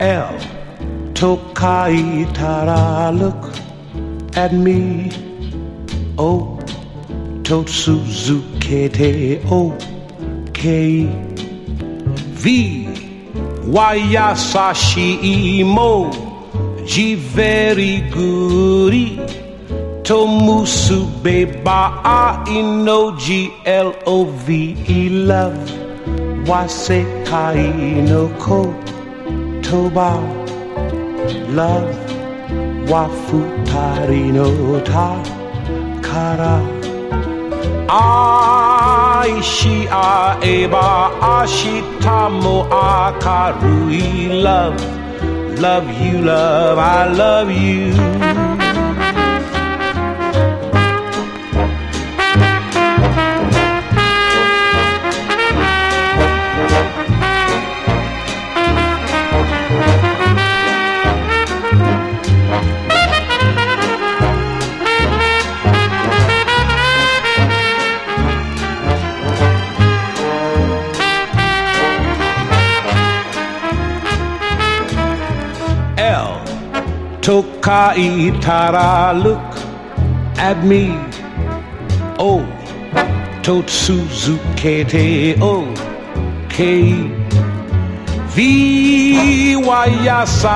El Tokai Tara, look at me. O Totsuzukete O K V Wayasashi Imo Ji very goody Tomusu Beba Inoji LOVE love Wasekai no Ko Toba love Wafutari no Ta Kara Aishi Aeba Ashitamo Akarui love you love I love you. Tokai Tara, look at me. O Totsuzukete O K V Wayasa